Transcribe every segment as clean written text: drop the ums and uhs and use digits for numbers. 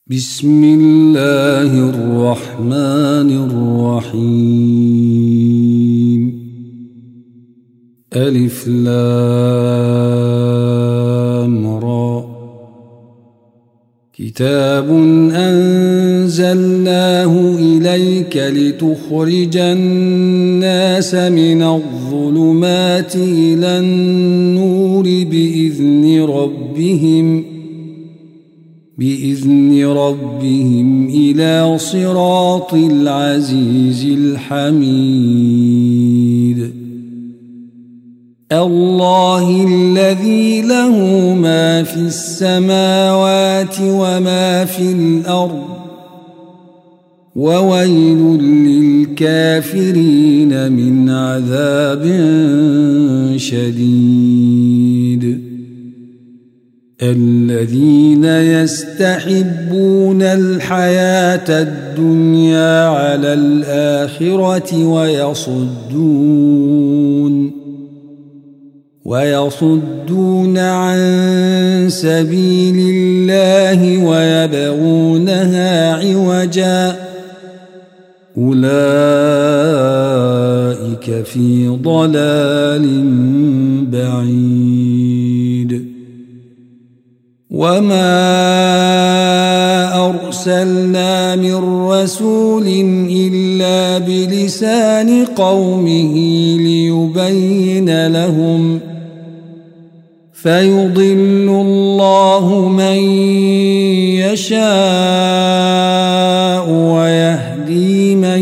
بسم الله الرحمن الرحيم. ألف لام را. كتاب أنزلناه إليك لتخرج الناس من الظلمات إلى النور بإذن ربهم إلى صراط العزيز الحميد. الله الذي له ما في السماوات وما في الأرض، وويل للكافرين من عذاب شديد. الذين يستحبون الحياة الدنيا على الآخرة ويصدون عن سبيل الله ويبغونها عوجا، أولئك في ضلال بعيد. وما أرسلنا من رسول إلا بلسان قومه ليبين لهم، فيضل الله من يشاء ويهدي من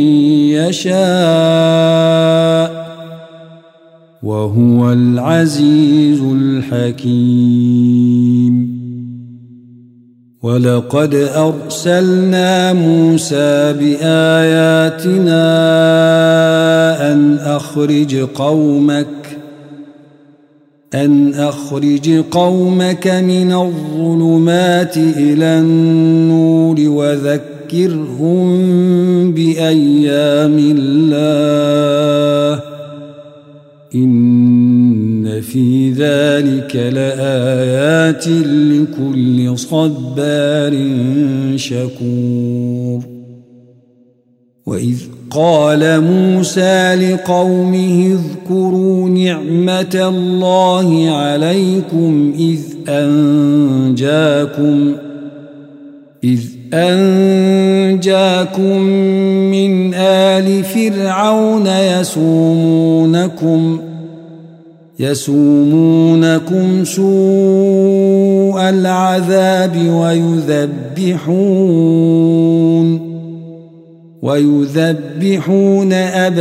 يشاء، وهو العزيز الحكيم. ولقد أرسلنا موسى بآياتنا أن أخرج قومك من الظلمات إلى النور وذكرهم بأيام الله، إن في ذلك لآيات لكل صبار شكور. وإذ قال موسى لقومه اذكروا نعمة الله عليكم إذ أنجاكم من آل فرعون يسومونكم سوء العذاب ويذبحون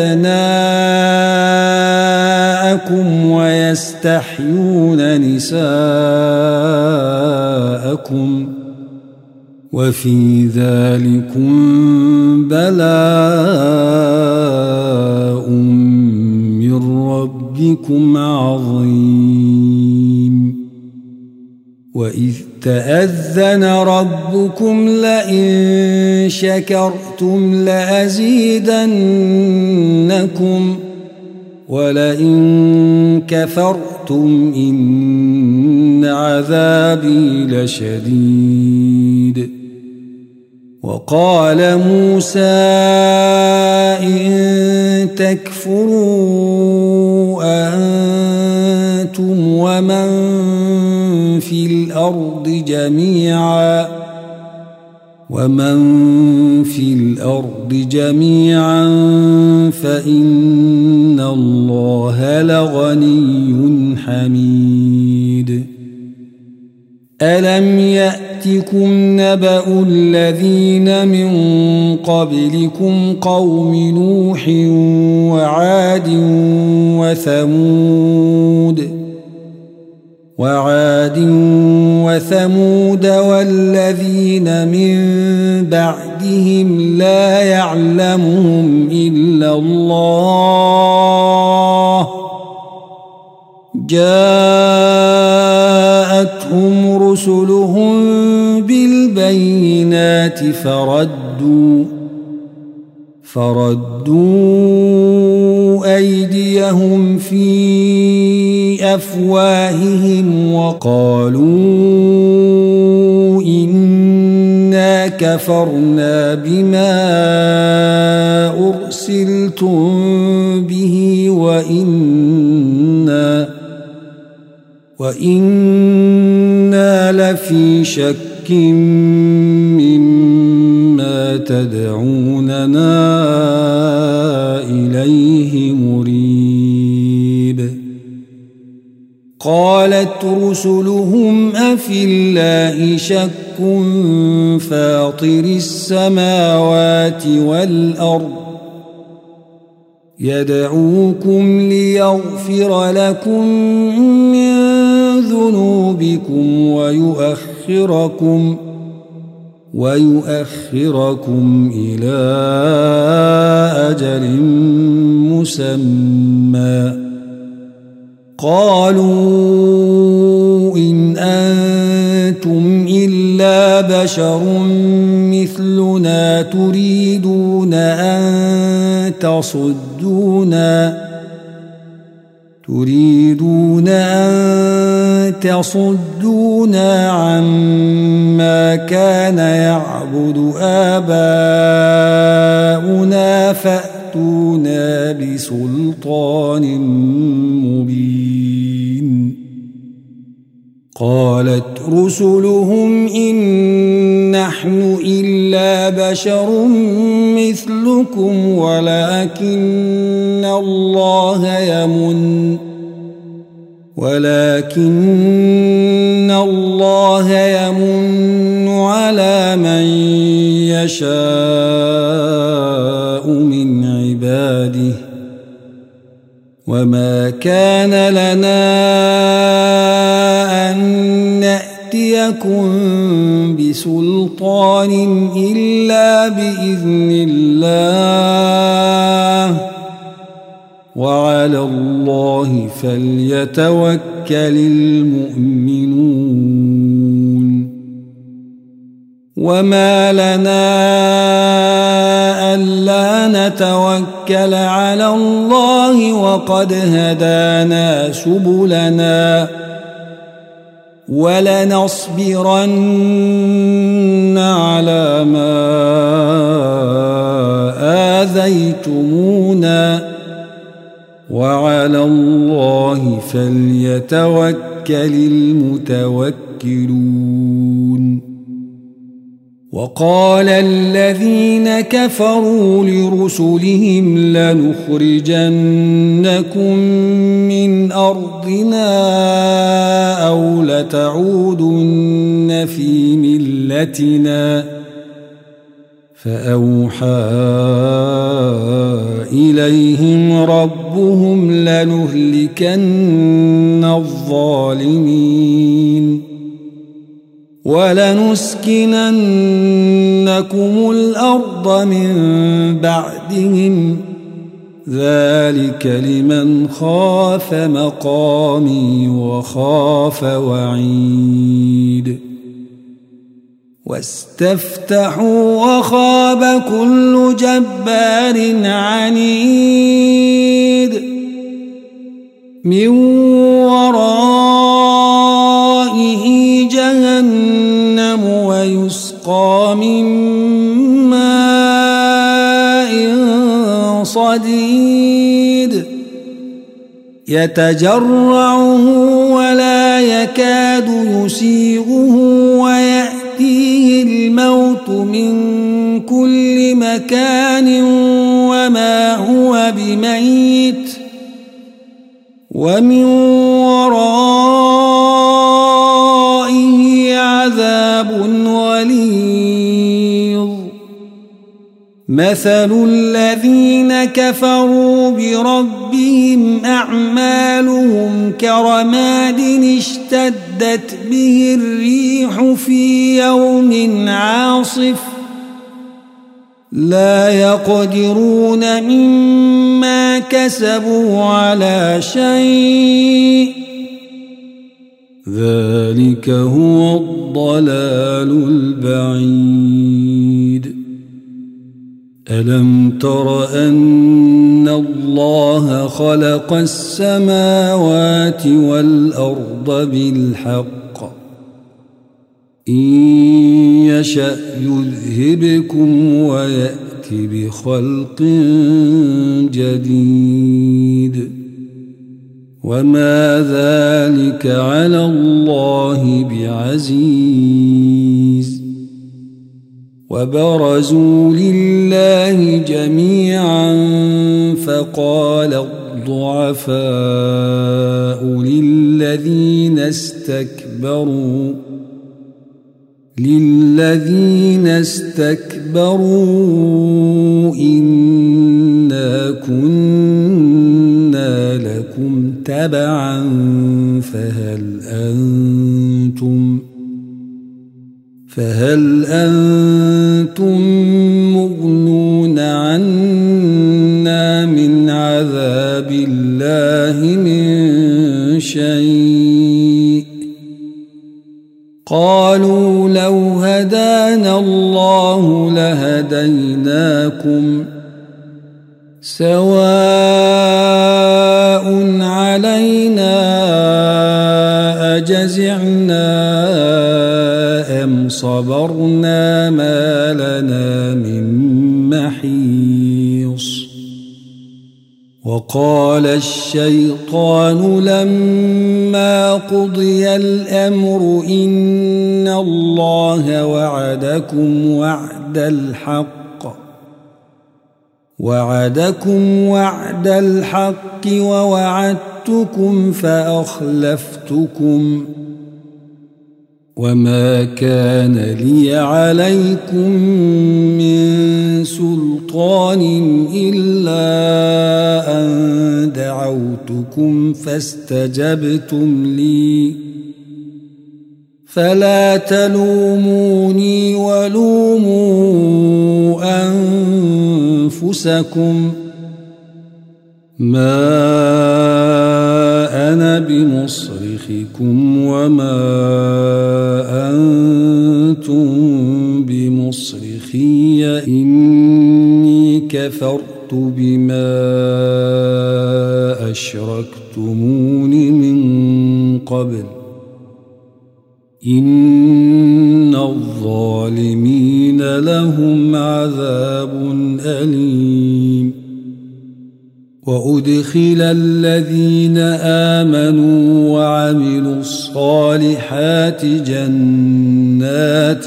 أبناءكم ويستحيون نساءكم، وفي ذلكم بلاء من ربكم عظيم. وإذ تأذن ربكم لئن شكرتم لأزيدنكم ولئن كفرتم إن عذابي لشديد. وقال موسى إن تكفروا أنتم ومن في الأرض جميعا فإن الله لغني حميد. ألم يأتكم نبأ الذين من قبلكم قوم نوح وعاد وثمود والذين من بعدهم لا يعلمهم إلا الله، جاءتهم رسلهم بالبينات فردوا أيديهم في أفواههم وقالوا إنا كفرنا بما أرسلتم به وإنا لفي شك مما تدعوننا إليه مريب. قالت رسلهم أفي الله شك فاطر السماوات والأرض يدعوكم ليغفر لكم من ذنوبكم ويؤخركم إلى أجل مسمى. قالوا إن أنتم إلا بشر مثلنا تريدون أن تصدونا عما كان يعبد آباؤنا فأتونا بسلطان مبين. قالت رسلهم إن نحن إلا بشر مثلكم ولكن الله يمن على من يشاء من عباده وما كان لنا أن نأتيكم بسلطان إلا بإذن الله وعلى الله فليتوكل المؤمنون. وما لنا ألا نتوكل على الله وقد هدانا سبلنا ولنصبرن على ما آذيتمونا وعلى الله فليتوكل المتوكلون. وقال الذين كفروا لرسلهم لنخرجنكم من أرضنا أو لتعودن في ملتنا فأوحى إليهم ربهم لنهلكن الظالمين ولنسكننكم الأرض من بعدهم ذلك لمن خاف مقامي وخاف وعيد. واستفتحوا وخاب كل جبار عنيد من ورائه جهنم ويسقى من ماء صديد يتجرعه ولا يكاد يسيغه ويأتيه الموت من كل مكان وما هو بميت ومن ورائه عذاب غليظ. مثل الذين كفروا بربهم أعمالهم كرماد اشتدت به الريح في يوم عاصف لا يقدرون مما كسبوا على شيء ذلك هو الضلال البعيد. ألم تر أن الله خلق السماوات والأرض بالحق إن يشأ يذهبكم ويأت بخلق جديد وما ذلك على الله بعزيز وبرزوا لله جميعا فقال الضعفاء للذين استكبروا إنا كنا لكم تبعا فهل أنتم مغنون عنا من عذاب الله من شيء قالوا لو هدانا الله لهديناكم سواء علينا أجزعنا أم صبرنا ما لنا من محيص وقال الشيطان لما قضي الأمر إن الله وعدكم وعد الحق ووعدتكم فأخلفتكم وما كان لي عليكم من سلطان إلا أن دعوتكم فاستجبتم لي فلا تلوموني ولوموا أنفسكم ما أنا بمصرخكم وما أنتم بمصرخي إني كفرت بما أشركتمون من قبل إن الظالمين لهم عذاب أليم وأدخل الذين آمنوا وعملوا الصالحات جنات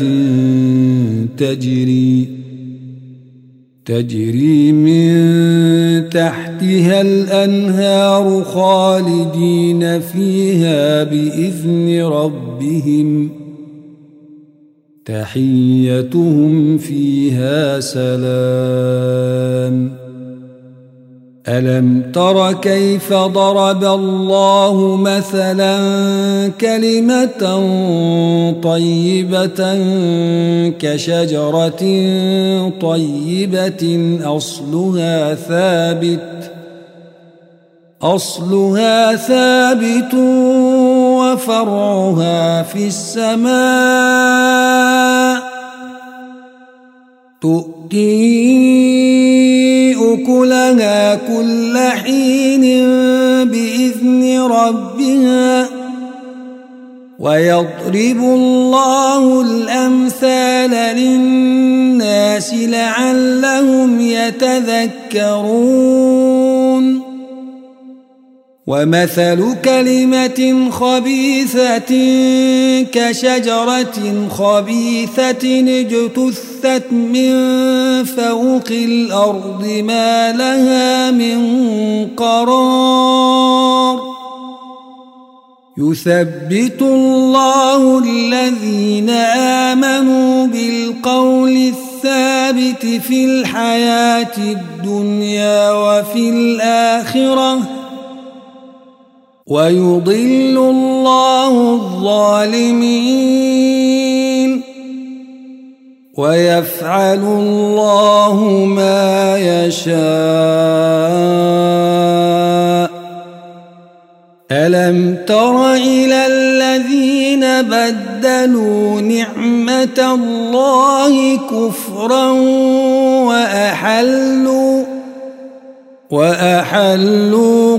تجري من تحتها الأنهار خالدين فيها بإذن ربهم تحيتهم فيها سلام ألم تر كيف ضرب الله مثلا كلمة طيبة كشجرة طيبة أصلها ثابت وفرعها في السماء تؤتي أكلها كل حين بإذن ربها ويضرب الله الأمثال للناس لعلهم يتذكرون ومثل كلمة خبيثة كشجرة خبيثة اجتثت من فوق الأرض ما لها من قرار يثبت الله الذين آمنوا بالقول الثابت في الحياة الدنيا وفي الآخرة ويضل الله الظالمين ويفعل الله ما يشاء ألم تر إلى الذين بدلوا نعمة الله كفرا وأحلوا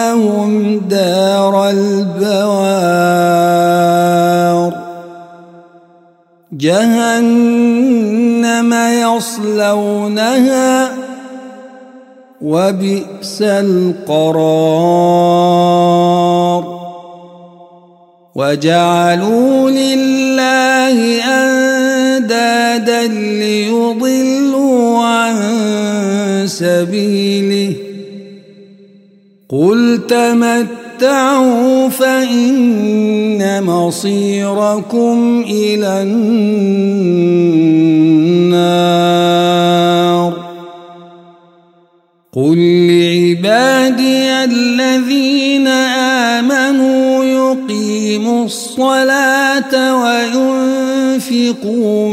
قومهم دار البوار جهنم يصلونها وبئس القرار وجعلوا لله أندادا ليضلوا عن سبيله قل تمتعوا فإن مصيركم إلى النار قل لعبادي الذين آمنوا يقيموا الصلاة وينفقوا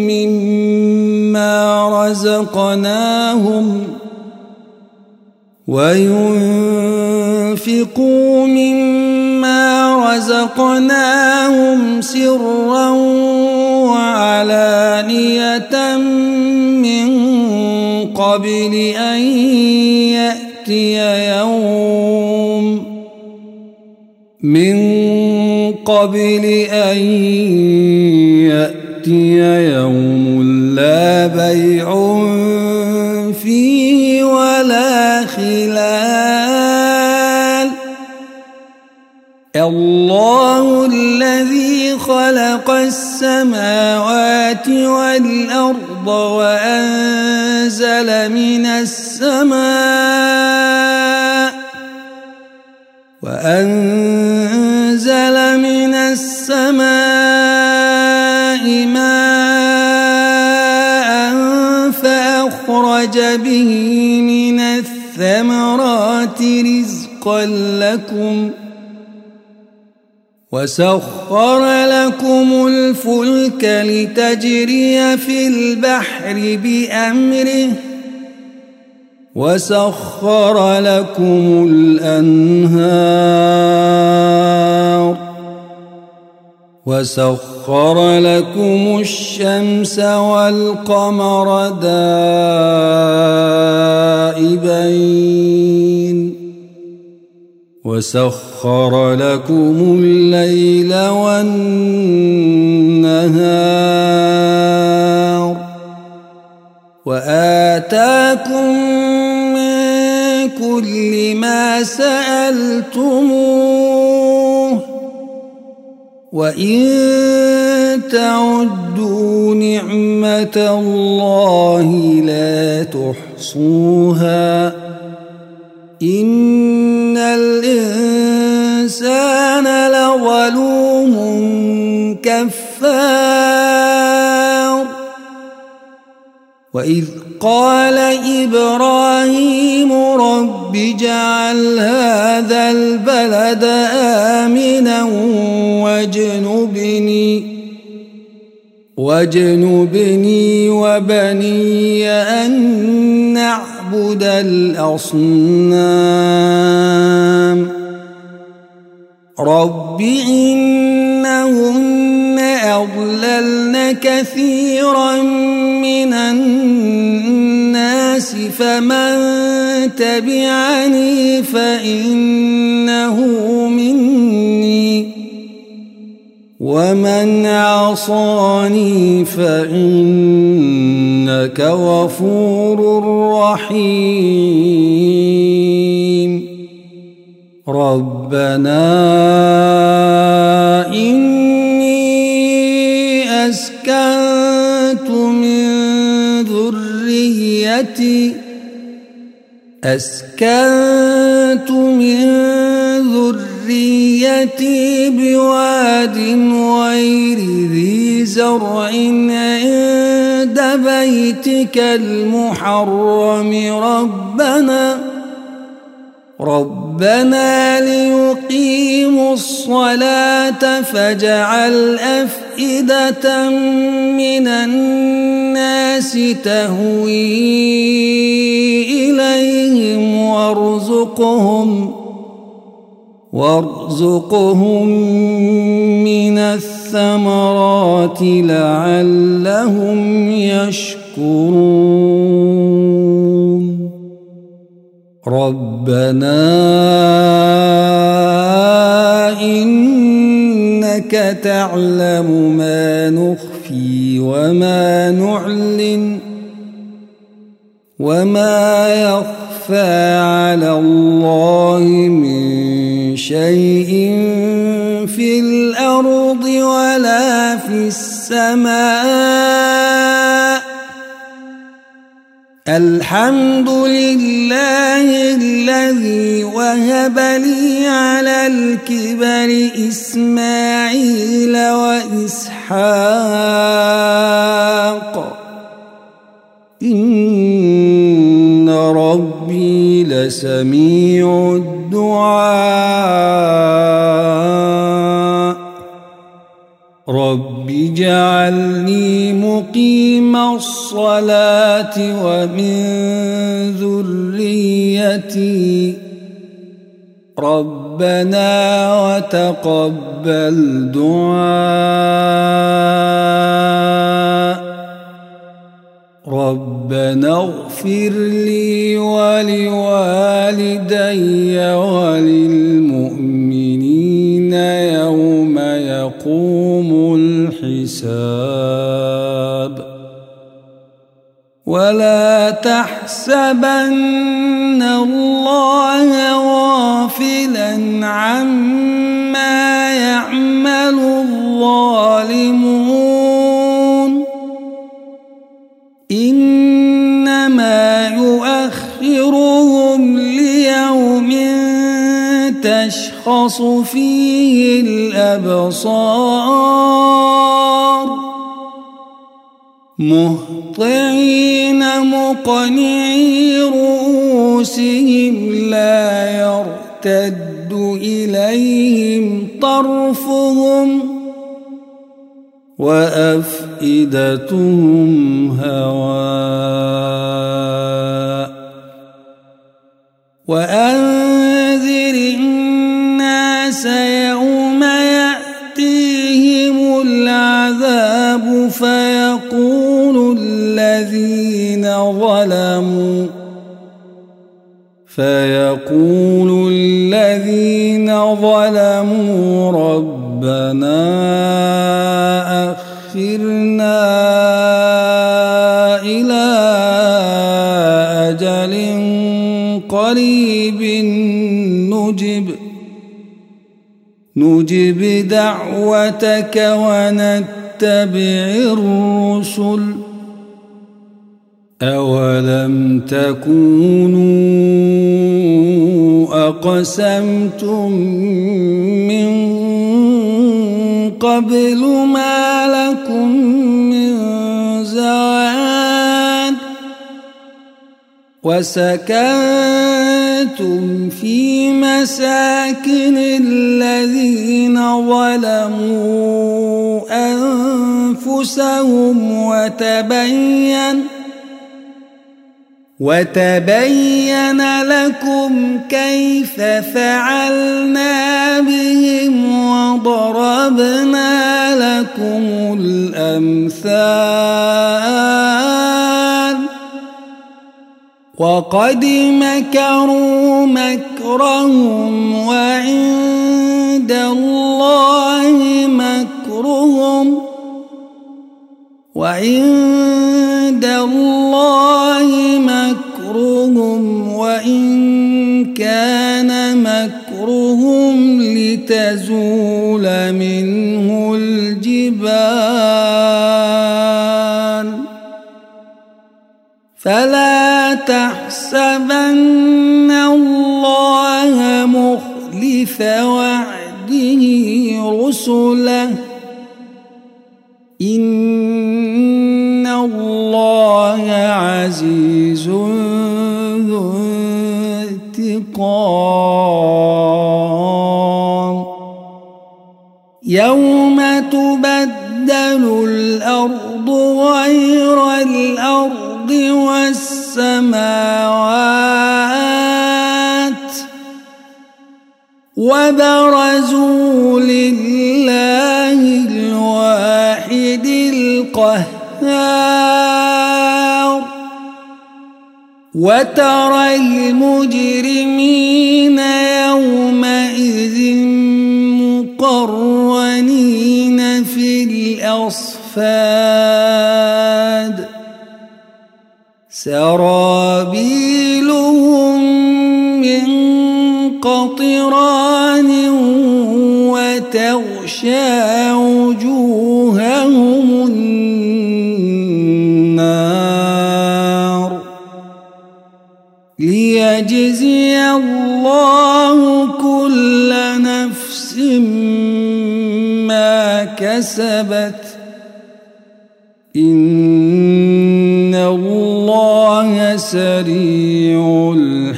مما رزقناهم سرا وعلانية من قبل أن يأتي يوم لا بيع فيه ولا خلال الله الذي خلق السماوات والأرض وأنزل من السماء ماء فأخرج به من الثمرات رزقا لكم وسخر لكم الفلك لتجري في البحر بأمره وسخر لكم الأنهار وسخر لكم الشمس والقمر دائبين وسخر لكم الليل والنهار وآتاكم من كل ما سألتموه وإن تعدوا نعمة الله لا تحصوها إن الإنسان لظلوم كفار وإذ قال إبراهيم رب اجعل هذا البلد آمنا واجنبني وبني أن نعبد الأصنام رب إنهن أضللن كثيرا من الناس فمن تبعني فإنه مني ومن عصاني فإنك غفور رحيم ربنا إني أسكنت من ذريتي بواد غير ذي زرع عند بيتك المحرم ربنا ليقيموا الصلاة فاجعل أفئدة من الناس تهوي إليهم وارزقهم من الثمرات لعلهم يشكرون ربنا إنك تعلم ما نخفي وما نعلن وما يخفى على الله من شيء في الأرض ولا في السماء. الحمد لله الذي وهب لي على الكبر إسماعيل وإسحاق إن ربي لسميع الدعاء. رب اجعلني مقيم الصلاة ومن ذريتي ربنا وتقبل دعاء. ربنا اغفر لي ولوالدي وللمؤمنين يوم يقوم الحساب. ولا تحسبن الله غافلا عما يعمل الظالمون إنما يؤخرهم ليوم تشخص فيه الأبصار مهطعين مقنعي رؤوسهم لا يرتد إليهم طرفهم وأفئدتهم هواء. وأنذر الناس يوم يأتيهم العذاب فيقول الذين ظلموا ربنا أخرنا إلى أجل قريب نجب دعوتك ونتبع الرسل أولم تكونوا أقسمتم من قبل ما لكم من زوال وسكنتم في مساكن الذين ظلموا أنفسهم وتبين لكم كيف فعلنا بهم وضربنا لكم الأمثال وقد مكروا مكرهم وعند الله مكرهم وإن كان مكرهم لتزول منه الجبال. فلا تحسبن الله مخلف وعده رسله إن الله عزيز ذو انتقام. يوم تبدل الأرض غير الأرض والسماوات وبرزوا لله الواحد القهار. وترى المجرمين يومئذ مقرنين في الأصفاد صفاد سرابيلهم من قطران وتغشى وجوههم النار ليجزي الله كل نفس ما كسبت إن الله سريع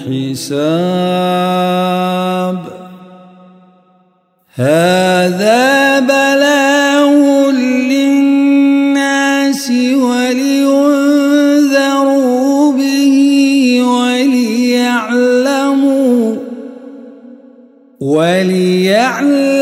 الحساب هذا بلاغ للناس ولينذروا به وليعلموا